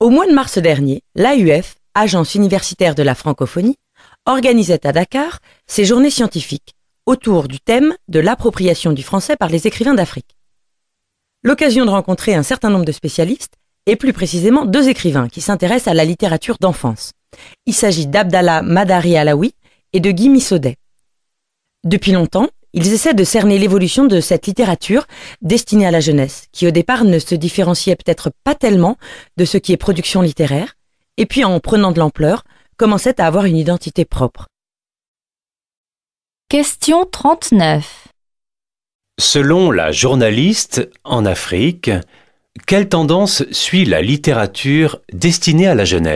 Au mois de mars dernier, l'AUF, Agence universitaire de la francophonie, organisait à Dakar ses journées scientifiques autour du thème de l'appropriation du français par les écrivains d'Afrique. L'occasion de rencontrer un certain nombre de spécialistes et plus précisément 2 écrivains qui s'intéressent à la littérature d'enfance. Il s'agit d'Abdallah Madari Alaoui et de Guy Missaudet. Depuis longtemps, ils essaient de cerner l'évolution de cette littérature destinée à la jeunesse, qui au départ ne se différenciait peut-être pas tellement de ce qui est production littéraire, et puis en prenant de l'ampleur, commençait à avoir une identité propre. Question 39. Selon la journaliste, en Afrique, quelle tendance suit la littérature destinée à la jeunesse ?